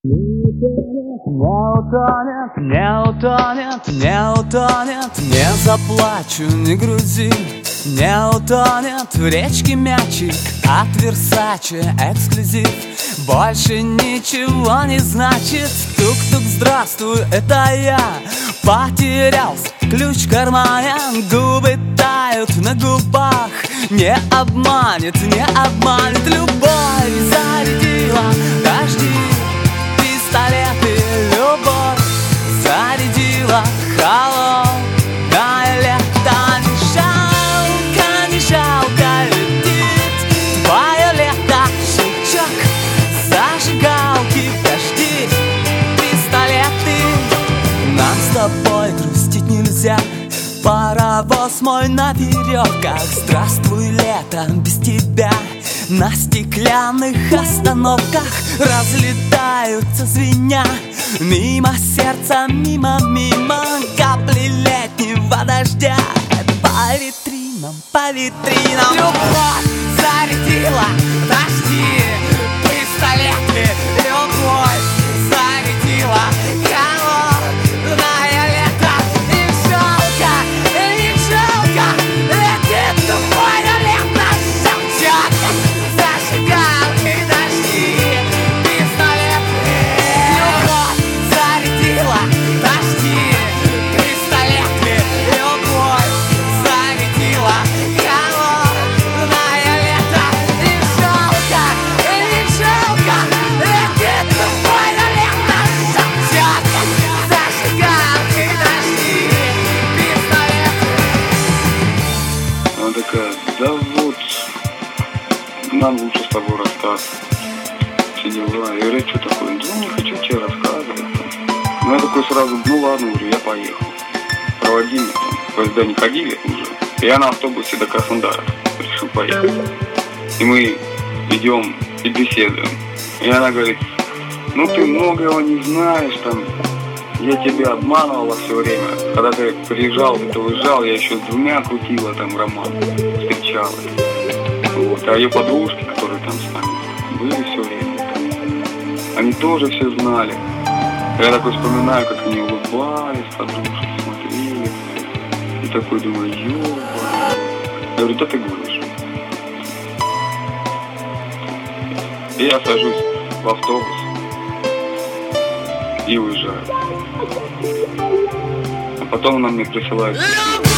Не утонет, не утонет, не утонет, не заплачу, не грузи. Не утонет в речке мячик от Версаче эксклюзив. Больше ничего не значит. Тук-тук, здравствуй, это я. Потерялся, ключ в кармане. Губы тают на губах. Не обманет, не обманет. Любовь зарядила дожди, пистолеты, любовь зарядила холодное лето. Не жалко, летит твое лето. Щелчок зажигалки, дожди, пистолеты. Нам с тобой грустить нельзя. Паровоз мой на веревках. Здравствуй, лето, без тебя. На стеклянных остановках разлетаются звеня. Мимо сердца, мимо, мимо капли летнего дождя. По витринам, по витринам. Любовь зарядила дожди, пистолеты. Любовь зарядила холодное лето. Не жалко, летит твое лето. Щелчок зажигалки, дожди, пистолеты. Любовь зарядила дожди, пистолеты. Любовь зарядила холодное лето. Не жалко, летит твое лето. Щелчок зажигалки, дожди, пистолеты. Она такая: да вот, нам лучше с тобой расстаться. Все дела. Я говорю: что такое? Ну, не хочу тебе рассказывать. Ну, я такой сразу: ну ладно, говорю, я поехал. Проводи меня там. Поезда не ходили уже. Я на автобусе до Краснодара решил поехать. И мы идем и беседуем. И она говорит: ну ты многого не знаешь, там, я тебя обманывала все время. Когда ты приезжал, ты уезжал, я еще с двумя крутила там роман, встречалась. Вот. А ее подружки, которые там с нами были все время там, они тоже все знали. Я такой вспоминаю, как они улыбались, подружки смотрели. И такой думаю: ёба. Я говорю: да ты говоришь. И я сажусь в автобус и уезжаю. А потом она мне присылает